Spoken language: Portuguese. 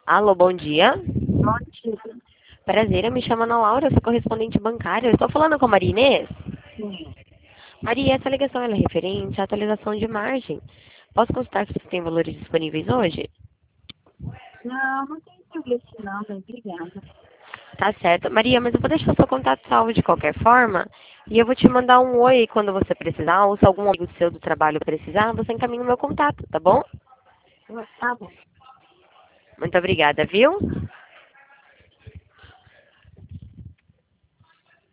Alô, bom dia. Bom dia. Prazer, eu me chamo Ana Laura, eu sou correspondente bancária. Eu estou falando com a Maria Inês? Sim. Maria, essa ligação ela é referente à atualização de margem. Posso consultar se você tem valores disponíveis hoje? Não tem interesse não, bem, obrigada. Tá certo. Maria, mas eu vou deixar o seu contato salvo de qualquer forma. E eu vou te mandar um oi quando você precisar, ou se algum amigo seu do trabalho precisar, você encaminha o meu contato, tá bom? Tá bom. Muito obrigada, viu?